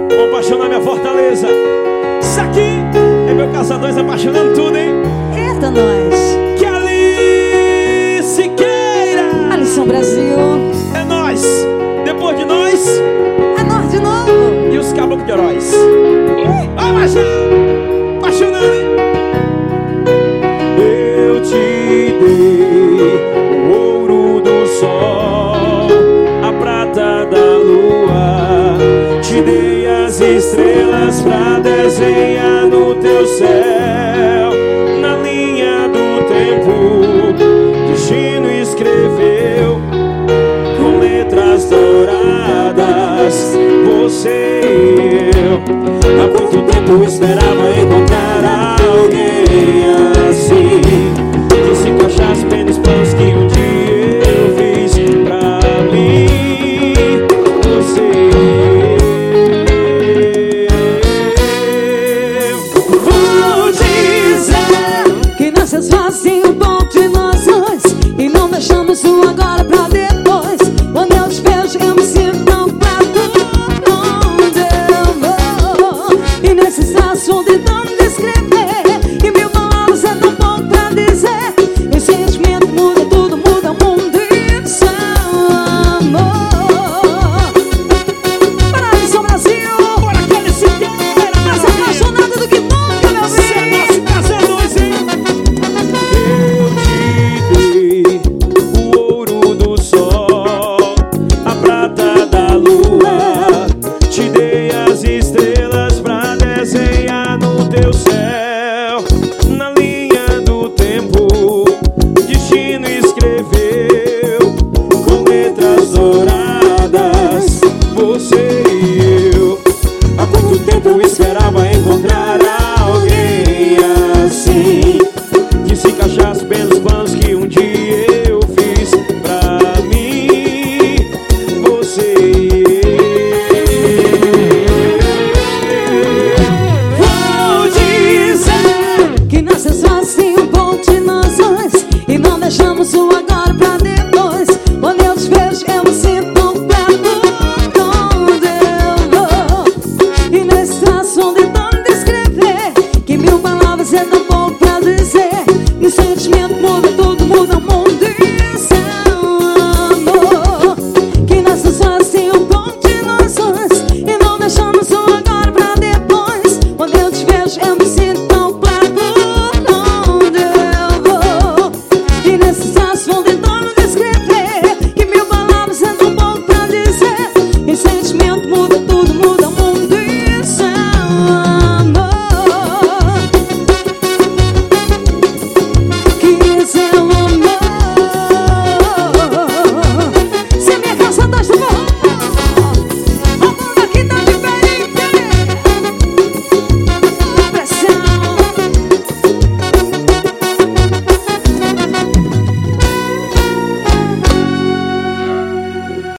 Vou apaixonar minha fortaleza. Isso aqui é meu Caçadores apaixonando tudo, hein? Eita, nós. Que Alice Siqueira. Alisson Brasil. É nós. Depois de nós, É nós de novo. e os Caboclos de Heróis. Vai, Marcelo. Apaixonando, hein? Eu te dei o ouro do sol, a prata da lua. Te dei as estrelas pra desenhar no teu céu. Na linha do tempo, destino escreveu com letras douradas, você e eu. Há quanto tempo esperava encontrar alguém assim, que se encaixasse bem nos planos que um dia eu fiz pra mim. Você e eu. Vou dizer que nasceu fazem um pouco de nós dois e não deixamos um agora pra depois. Quando eu te vejo eu me sinto tão claro onde eu vou. E nesse traço tentando descrever, e mil palavras é tão pouco pra dizer. Meu sentimento muda, tudo muda, o mundo e seu amor. Para Alisson Brasil. Bora, Kelly Siqueira. Mais apaixonada do que nunca, meu Você é bem. nosso Caçadores, hein? Eu te dei o ouro do sol, a prata da lua. Te dei as estrelas pra desenhar no teu céu. Na linha do tempo, destino escreveu com letras douradas, você e eu. Há quanto tempo eu esperava